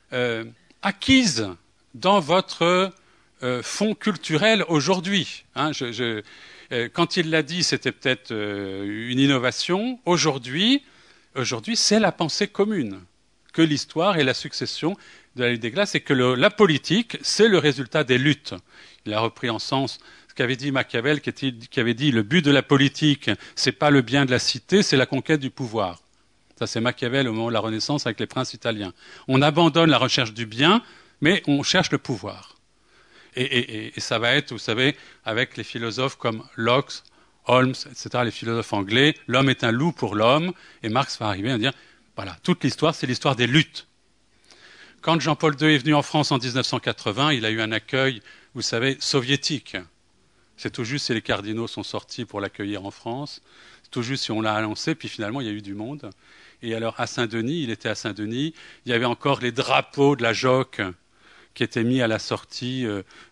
acquise dans votre fond culturel aujourd'hui. Hein, quand il l'a dit, c'était peut-être une innovation. Aujourd'hui, c'est la pensée commune, que l'histoire est la succession de la lutte des classes et que la politique, c'est le résultat des luttes. Il a repris en sens ce qu'avait dit Machiavel, qui avait dit le but de la politique, c'est pas le bien de la cité, c'est la conquête du pouvoir. Ça, c'est Machiavel au moment de la Renaissance avec les princes italiens. On abandonne la recherche du bien, mais on cherche le pouvoir. Et ça va être, vous savez, avec les philosophes comme Locke, Holmes, etc., les philosophes anglais, l'homme est un loup pour l'homme, et Marx va arriver à dire, voilà, toute l'histoire, c'est l'histoire des luttes. Quand Jean-Paul II est venu en France en 1980, il a eu un accueil, vous savez, soviétique. C'est tout juste si les cardinaux sont sortis pour l'accueillir en France, c'est tout juste si on l'a annoncé, puis finalement il y a eu du monde. Et alors à Saint-Denis, il était à Saint-Denis, il y avait encore les drapeaux de la Joque qui étaient mis à la sortie,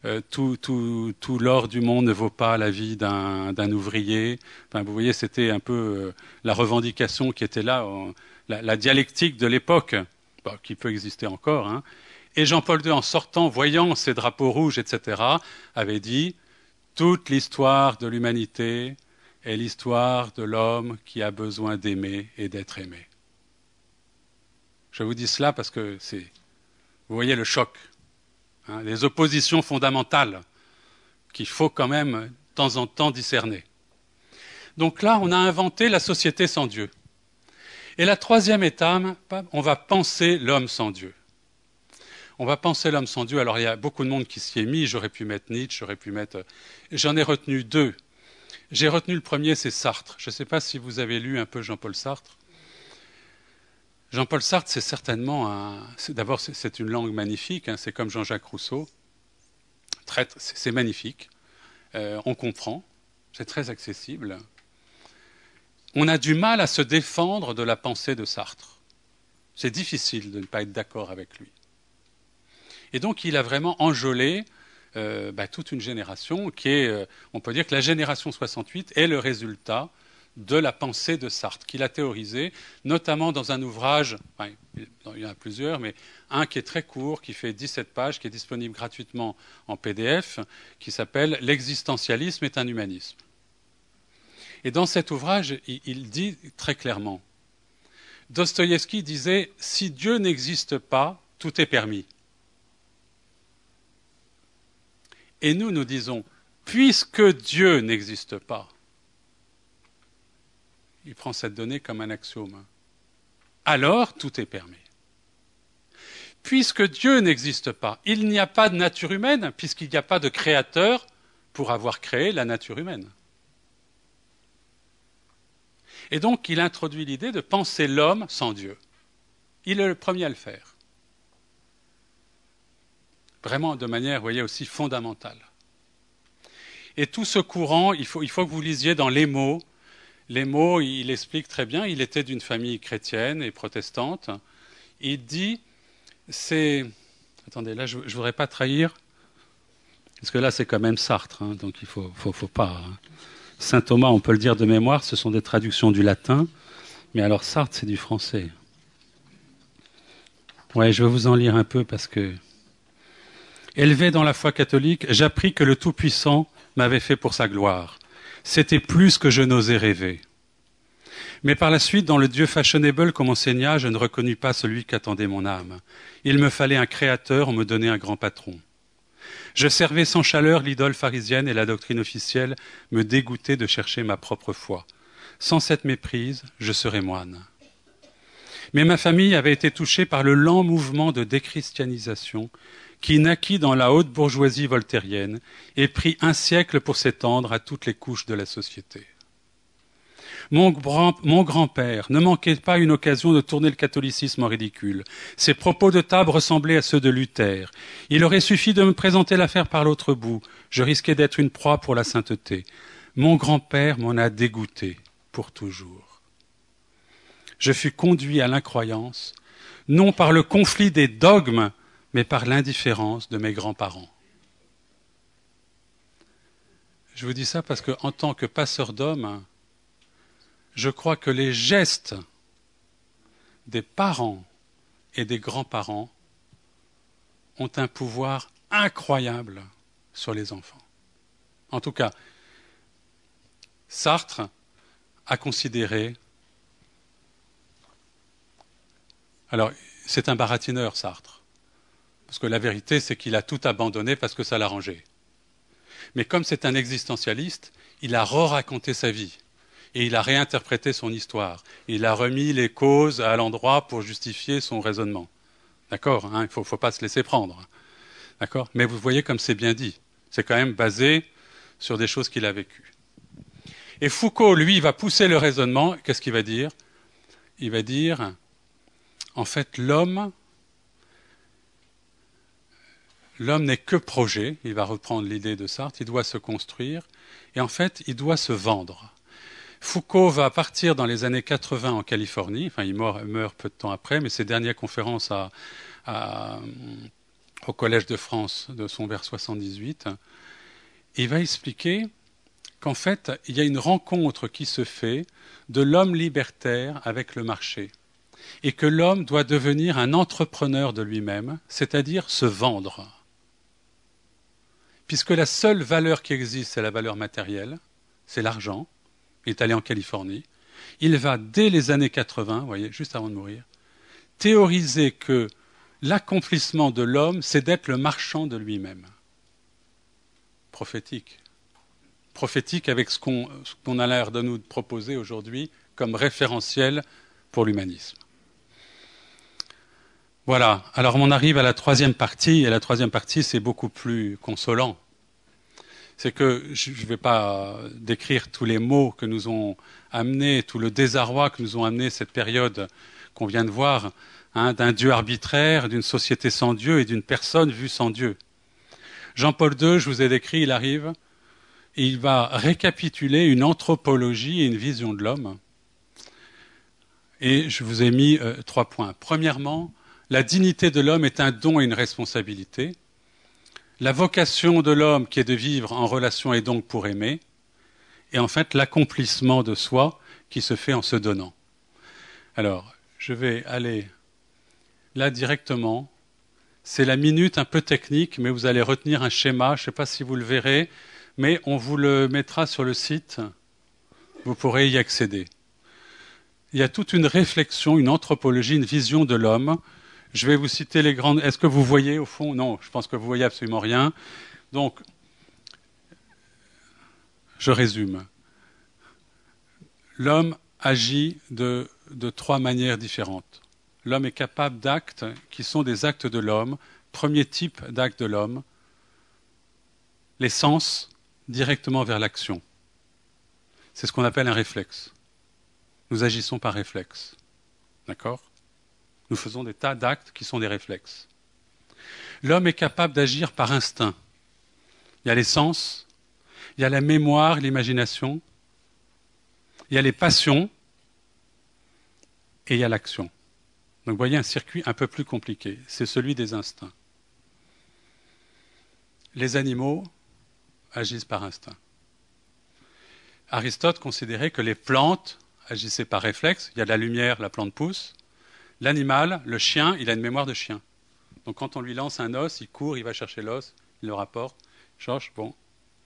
tout l'or du monde ne vaut pas la vie d'un ouvrier. Enfin, vous voyez, c'était un peu la revendication qui était là, la dialectique de l'époque, qui peut exister encore. Hein. Et Jean-Paul II, en sortant, voyant ces drapeaux rouges, etc., avait dit « Toute l'histoire de l'humanité est l'histoire de l'homme qui a besoin d'aimer et d'être aimé. » Je vous dis cela parce que vous voyez le choc, hein, les oppositions fondamentales qu'il faut quand même de temps en temps discerner. Donc là, on a inventé la société sans Dieu. Et la troisième étape, on va penser l'homme sans Dieu. On va penser l'homme sans Dieu. Alors il y a beaucoup de monde qui s'y est mis. J'aurais pu mettre Nietzsche, j'aurais pu mettre... J'en ai retenu deux. J'ai retenu le premier, c'est Sartre. Je ne sais pas si vous avez lu un peu Jean-Paul Sartre. Jean-Paul Sartre, c'est certainement D'abord, c'est une langue magnifique. Hein, c'est comme Jean-Jacques Rousseau. C'est magnifique. On comprend. C'est très accessible. On a du mal à se défendre de la pensée de Sartre. C'est difficile de ne pas être d'accord avec lui. Et donc, il a vraiment enjolé toute une génération qui est, on peut dire que la génération 68 est le résultat de la pensée de Sartre, qu'il a théorisé, notamment dans un ouvrage, il y en a plusieurs, mais un qui est très court, qui fait 17 pages, qui est disponible gratuitement en PDF, qui s'appelle « L'existentialisme est un humanisme ». Et dans cet ouvrage, il dit très clairement, Dostoïevski disait « Si Dieu n'existe pas, tout est permis ». Et nous disons, puisque Dieu n'existe pas, il prend cette donnée comme un axiome, alors tout est permis. Puisque Dieu n'existe pas, il n'y a pas de nature humaine, puisqu'il n'y a pas de créateur pour avoir créé la nature humaine. Et donc, il introduit l'idée de penser l'homme sans Dieu. Il est le premier à le faire. Vraiment de manière, vous voyez, aussi fondamentale. Et tout ce courant, il faut que vous lisiez dans les mots. Les mots, il explique très bien, il était d'une famille chrétienne et protestante. Il dit, attendez, là, je ne voudrais pas trahir, parce que là, c'est quand même Sartre, hein, donc il ne faut pas... Hein. Saint Thomas, on peut le dire de mémoire, ce sont des traductions du latin, mais alors Sartre, c'est du français. Ouais, je vais vous en lire un peu, parce que... Élevé dans la foi catholique, j'appris que le Tout-Puissant m'avait fait pour sa gloire. C'était plus que je n'osais rêver. Mais par la suite, dans le Dieu fashionable qu'on m'enseigna, je ne reconnus pas celui qu'attendait mon âme. Il me fallait un créateur, on me donnait un grand patron. Je servais sans chaleur l'idole pharisienne et la doctrine officielle me dégoûtait de chercher ma propre foi. Sans cette méprise, je serais moine. Mais ma famille avait été touchée par le lent mouvement de déchristianisation qui naquit dans la haute bourgeoisie voltairienne et prit un siècle pour s'étendre à toutes les couches de la société. Mon grand-père ne manquait pas une occasion de tourner le catholicisme en ridicule. Ses propos de table ressemblaient à ceux de Luther. Il aurait suffi de me présenter l'affaire par l'autre bout. Je risquais d'être une proie pour la sainteté. Mon grand-père m'en a dégoûté pour toujours. Je fus conduit à l'incroyance, non par le conflit des dogmes, mais par l'indifférence de mes grands-parents. Je vous dis ça parce qu'en tant que passeur d'hommes, je crois que les gestes des parents et des grands-parents ont un pouvoir incroyable sur les enfants. En tout cas, Sartre a considéré... Alors, c'est un baratineur, Sartre. Parce que la vérité, c'est qu'il a tout abandonné parce que ça l'arrangeait. Mais comme c'est un existentialiste, il a re-raconté sa vie. Et il a réinterprété son histoire. Il a remis les causes à l'endroit pour justifier son raisonnement. D'accord, hein, il ne faut pas se laisser prendre. D'accord. Mais vous voyez comme c'est bien dit. C'est quand même basé sur des choses qu'il a vécues. Et Foucault, lui, va pousser le raisonnement. Qu'est-ce qu'il va dire? Il va dire, en fait, l'homme n'est que projet. Il va reprendre l'idée de Sartre. Il doit se construire. Et en fait, il doit se vendre. Foucault va partir dans les années 80 en Californie, enfin il meurt peu de temps après, mais ses dernières conférences au Collège de France sont vers 78. Il va expliquer qu'en fait, il y a une rencontre qui se fait de l'homme libertaire avec le marché. et que l'homme doit devenir un entrepreneur de lui-même, c'est-à-dire se vendre. Puisque la seule valeur qui existe, c'est la valeur matérielle, c'est l'argent. Il est allé en Californie. Il va, dès les années 80, vous voyez, juste avant de mourir, théoriser que l'accomplissement de l'homme, c'est d'être le marchand de lui-même. Prophétique. Prophétique avec ce qu'on a l'air de nous proposer aujourd'hui comme référentiel pour l'humanisme. Voilà, alors on arrive à la troisième partie, et la troisième partie, c'est beaucoup plus consolant. C'est que je ne vais pas décrire tous les maux que nous ont amenés, tout le désarroi que nous ont amené cette période qu'on vient de voir, d'un Dieu arbitraire, d'une société sans Dieu et d'une personne vue sans Dieu. Jean-Paul II, je vous ai décrit, il arrive, et il va récapituler une anthropologie et une vision de l'homme. Et je vous ai mis 3 points. Premièrement, la dignité de l'homme est un don et une responsabilité. La vocation de l'homme qui est de vivre en relation est donc pour aimer. Et en fait, l'accomplissement de soi qui se fait en se donnant. Alors, je vais aller là directement. C'est la minute un peu technique, mais vous allez retenir un schéma. Je ne sais pas si vous le verrez, mais on vous le mettra sur le site. Vous pourrez y accéder. Il y a toute une réflexion, une anthropologie, une vision de l'homme. Je vais vous citer les grandes... Est-ce que vous voyez au fond? Non, je pense que vous voyez absolument rien. Donc, je résume. L'homme agit de 3 manières différentes. L'homme est capable d'actes qui sont des actes de l'homme. Premier type d'acte de l'homme, les sens directement vers l'action. C'est ce qu'on appelle un réflexe. Nous agissons par réflexe. D'accord ? Nous faisons des tas d'actes qui sont des réflexes. L'homme est capable d'agir par instinct. Il y a les sens, il y a la mémoire, l'imagination, il y a les passions et il y a l'action. Donc vous voyez un circuit un peu plus compliqué. C'est celui des instincts. Les animaux agissent par instinct. Aristote considérait que les plantes agissaient par réflexe. Il y a de la lumière, la plante pousse. L'animal, le chien, il a une mémoire de chien. Donc quand on lui lance un os, il court, il va chercher l'os, il le rapporte, cherche, bon.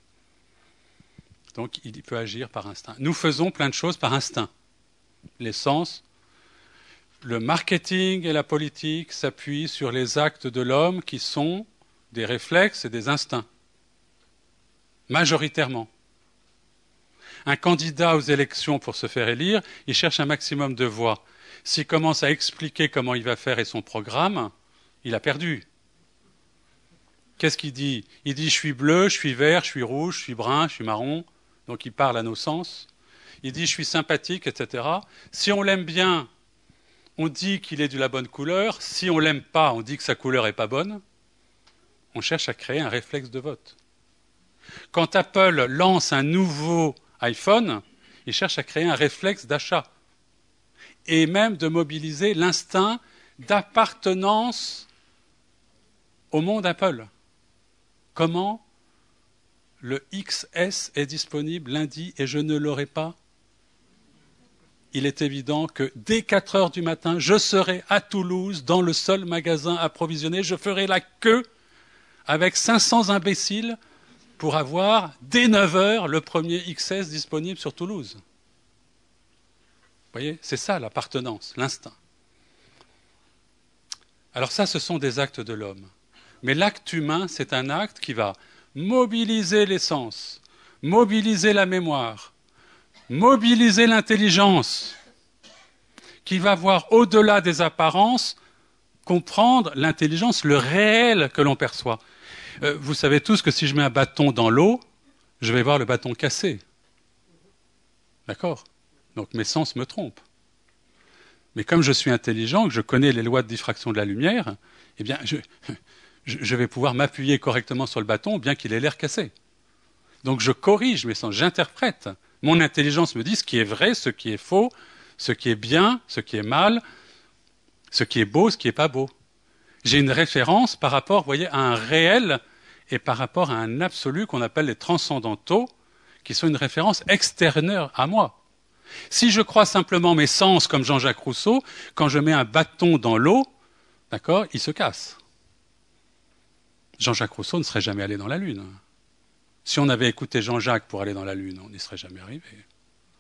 Donc il peut agir par instinct. Nous faisons plein de choses par instinct. Les sens, le marketing et la politique s'appuient sur les actes de l'homme qui sont des réflexes et des instincts. Majoritairement. Un candidat aux élections pour se faire élire, il cherche un maximum de voix. S'il commence à expliquer comment il va faire et son programme, il a perdu. Qu'est-ce qu'il dit? Il dit « je suis bleu, je suis vert, je suis rouge, je suis brun, je suis marron ». Donc il parle à nos sens. Il dit « je suis sympathique », etc. Si on l'aime bien, on dit qu'il est de la bonne couleur. Si on ne l'aime pas, on dit que sa couleur n'est pas bonne. On cherche à créer un réflexe de vote. Quand Apple lance un nouveau iPhone, il cherche à créer un réflexe d'achat. Et même de mobiliser l'instinct d'appartenance au monde Apple. Comment le XS est disponible lundi et je ne l'aurai pas? Il est évident que dès 4 heures du matin, je serai à Toulouse, dans le seul magasin approvisionné. Je ferai la queue avec 500 imbéciles pour avoir, dès 9 heures, le premier XS disponible sur Toulouse. Vous voyez, c'est ça l'appartenance, l'instinct. Alors ça, ce sont des actes de l'homme. Mais l'acte humain, c'est un acte qui va mobiliser les sens, mobiliser la mémoire, mobiliser l'intelligence, qui va voir au-delà des apparences, comprendre l'intelligence, le réel que l'on perçoit. Vous savez tous que si je mets un bâton dans l'eau, je vais voir le bâton cassé. D'accord ? Donc mes sens me trompent. Mais comme je suis intelligent, que je connais les lois de diffraction de la lumière, eh bien, je vais pouvoir m'appuyer correctement sur le bâton, bien qu'il ait l'air cassé. Donc je corrige mes sens, j'interprète. Mon intelligence me dit ce qui est vrai, ce qui est faux, ce qui est bien, ce qui est mal, ce qui est beau, ce qui n'est pas beau. J'ai une référence par rapport, vous voyez, à un réel et par rapport à un absolu qu'on appelle les transcendantaux, qui sont une référence extérieure à moi. Si je crois simplement mes sens comme Jean-Jacques Rousseau, quand je mets un bâton dans l'eau, d'accord, il se casse. Jean-Jacques Rousseau ne serait jamais allé dans la Lune. Si on avait écouté Jean-Jacques pour aller dans la Lune, on n'y serait jamais arrivé. D'accord ?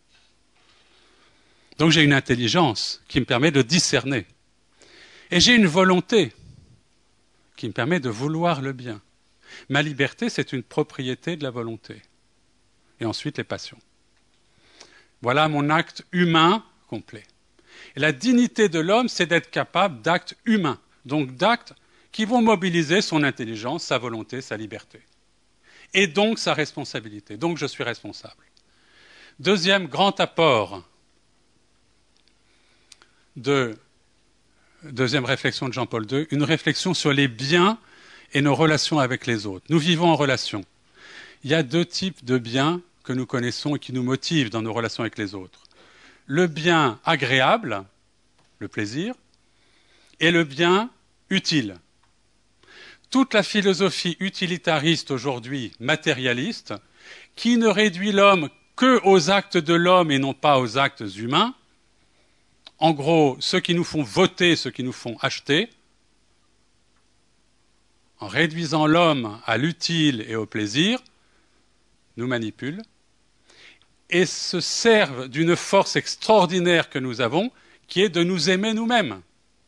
Donc j'ai une intelligence qui me permet de discerner. Et j'ai une volonté qui me permet de vouloir le bien. Ma liberté, c'est une propriété de la volonté. Et ensuite, les passions. Voilà mon acte humain complet. Et la dignité de l'homme, c'est d'être capable d'actes humains. Donc d'actes qui vont mobiliser son intelligence, sa volonté, sa liberté. Et donc sa responsabilité. Donc je suis responsable. Deuxième grand apport deuxième réflexion de Jean-Paul II, une réflexion sur les biens et nos relations avec les autres. Nous vivons en relation. Il y a deux types de biens que nous connaissons et qui nous motivent dans nos relations avec les autres. Le bien agréable, le plaisir, et le bien utile. Toute la philosophie utilitariste aujourd'hui, matérialiste, qui ne réduit l'homme qu'aux actes de l'homme et non pas aux actes humains, en gros, ceux qui nous font voter, ceux qui nous font acheter, en réduisant l'homme à l'utile et au plaisir, nous manipulent et se servent d'une force extraordinaire que nous avons, qui est de nous aimer nous-mêmes.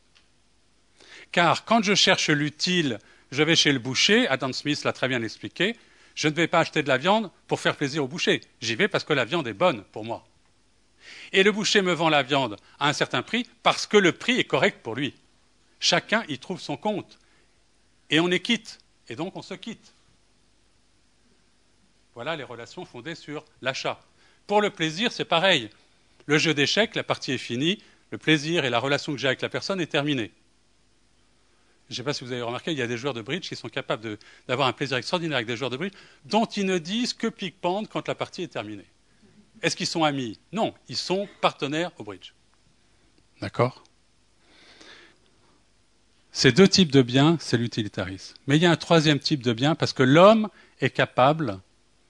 Car quand je cherche l'utile, je vais chez le boucher, Adam Smith l'a très bien expliqué, je ne vais pas acheter de la viande pour faire plaisir au boucher. J'y vais parce que la viande est bonne pour moi. Et le boucher me vend la viande à un certain prix parce que le prix est correct pour lui. Chacun y trouve son compte. Et on est quitte. Et donc on se quitte. Voilà les relations fondées sur l'achat. Pour le plaisir, c'est pareil. Le jeu d'échecs, la partie est finie, le plaisir et la relation que j'ai avec la personne est terminée. Je ne sais pas si vous avez remarqué, il y a des joueurs de bridge qui sont capables d'avoir un plaisir extraordinaire avec des joueurs de bridge dont ils ne disent que pique-pendre quand la partie est terminée. Est-ce qu'ils sont amis? Non, ils sont partenaires au bridge. D'accord? Ces deux types de biens, c'est l'utilitarisme. Mais il y a un troisième type de bien, parce que l'homme est capable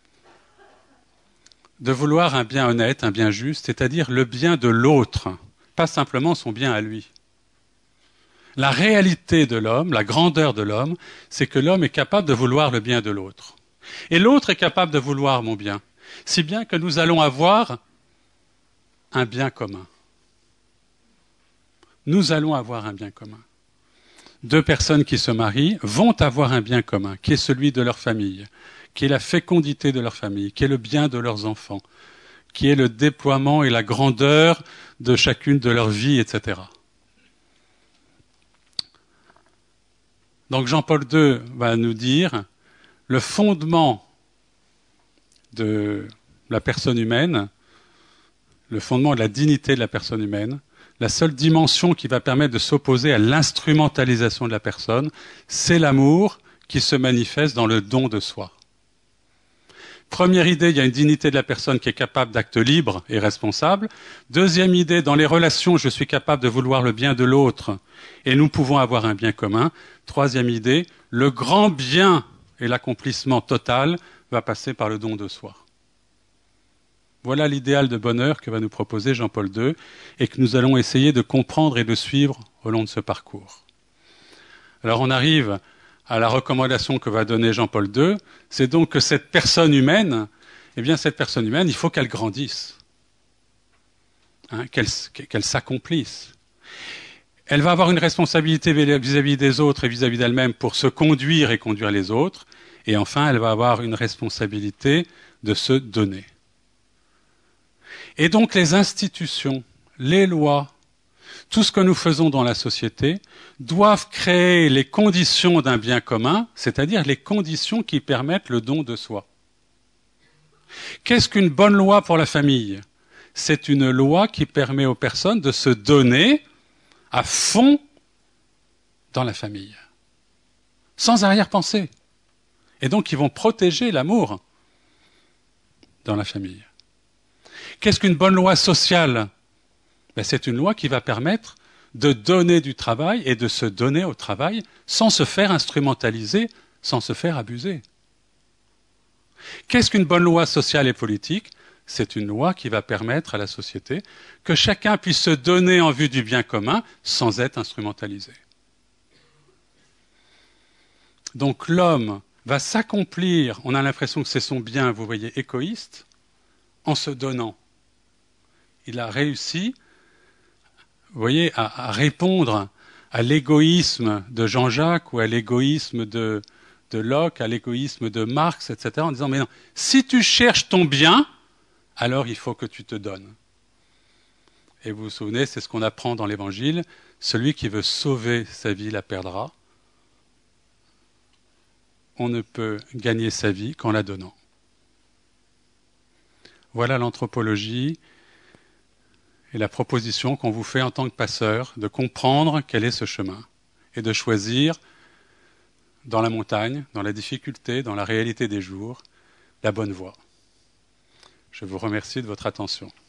de vouloir un bien honnête, un bien juste, c'est-à-dire le bien de l'autre, pas simplement son bien à lui. La réalité de l'homme, la grandeur de l'homme, c'est que l'homme est capable de vouloir le bien de l'autre. Et l'autre est capable de vouloir mon bien. Si bien que nous allons avoir un bien commun. Nous allons avoir un bien commun. Deux personnes qui se marient vont avoir un bien commun, qui est celui de leur famille, qui est la fécondité de leur famille, qui est le bien de leurs enfants, qui est le déploiement et la grandeur de chacune de leurs vies, etc. Donc Jean-Paul II va nous dire le fondement de la personne humaine, le fondement de la dignité de la personne humaine, la seule dimension qui va permettre de s'opposer à l'instrumentalisation de la personne, c'est l'amour qui se manifeste dans le don de soi. Première idée, il y a une dignité de la personne qui est capable d'actes libres et responsables. Deuxième idée, dans les relations, je suis capable de vouloir le bien de l'autre et nous pouvons avoir un bien commun. Troisième idée, le grand bien et l'accomplissement total va passer par le don de soi. Voilà l'idéal de bonheur que va nous proposer Jean-Paul II et que nous allons essayer de comprendre et de suivre au long de ce parcours. Alors on arrive à la recommandation que va donner Jean-Paul II, c'est donc que cette personne humaine, eh bien cette personne humaine, il faut qu'elle grandisse, qu'elle s'accomplisse. Elle va avoir une responsabilité vis-à-vis des autres et vis-à-vis d'elle-même pour se conduire et conduire les autres. Et enfin, elle va avoir une responsabilité de se donner. Et donc les institutions, les lois, tout ce que nous faisons dans la société doivent créer les conditions d'un bien commun, c'est-à-dire les conditions qui permettent le don de soi. Qu'est-ce qu'une bonne loi pour la famille? C'est une loi qui permet aux personnes de se donner à fond dans la famille, sans arrière-pensée. Et donc, ils vont protéger l'amour dans la famille. Qu'est-ce qu'une bonne loi sociale? C'est une loi qui va permettre de donner du travail et de se donner au travail sans se faire instrumentaliser, sans se faire abuser. Qu'est-ce qu'une bonne loi sociale et politique? c'est une loi qui va permettre à la société que chacun puisse se donner en vue du bien commun sans être instrumentalisé. Donc l'homme va s'accomplir, on a l'impression que c'est son bien, vous voyez, égoïste, en se donnant. Il a réussi, vous voyez, à répondre à l'égoïsme de Jean-Jacques ou à l'égoïsme de Locke, à l'égoïsme de Marx, etc., en disant, mais non, si tu cherches ton bien, alors il faut que tu te donnes. Et vous vous souvenez, c'est ce qu'on apprend dans l'Évangile, celui qui veut sauver sa vie la perdra. On ne peut gagner sa vie qu'en la donnant. Voilà l'anthropologie et la proposition qu'on vous fait en tant que passeur de comprendre quel est ce chemin et de choisir dans la montagne, dans la difficulté, dans la réalité des jours, la bonne voie. Je vous remercie de votre attention.